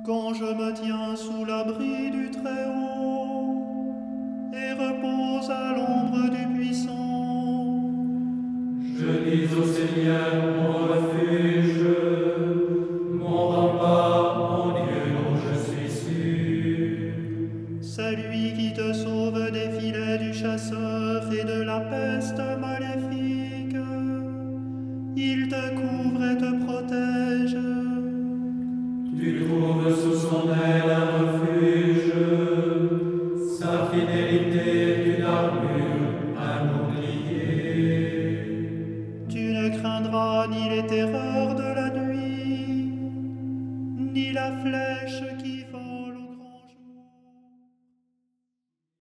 quand je me tiens sous l'abri du Très-Haut et repose à l'ombre du Puissant. Je dis au Seigneur mon refuge, mon rempart, mon Dieu dont je suis sûr. C'est lui qui te sauve des filets du chasseur et de la peste maléfique. Il te couvre et te protège. Tu trouves sous son aile un refuge, sa fidélité est une armure, un bouclier. Tu ne craindras ni les terreurs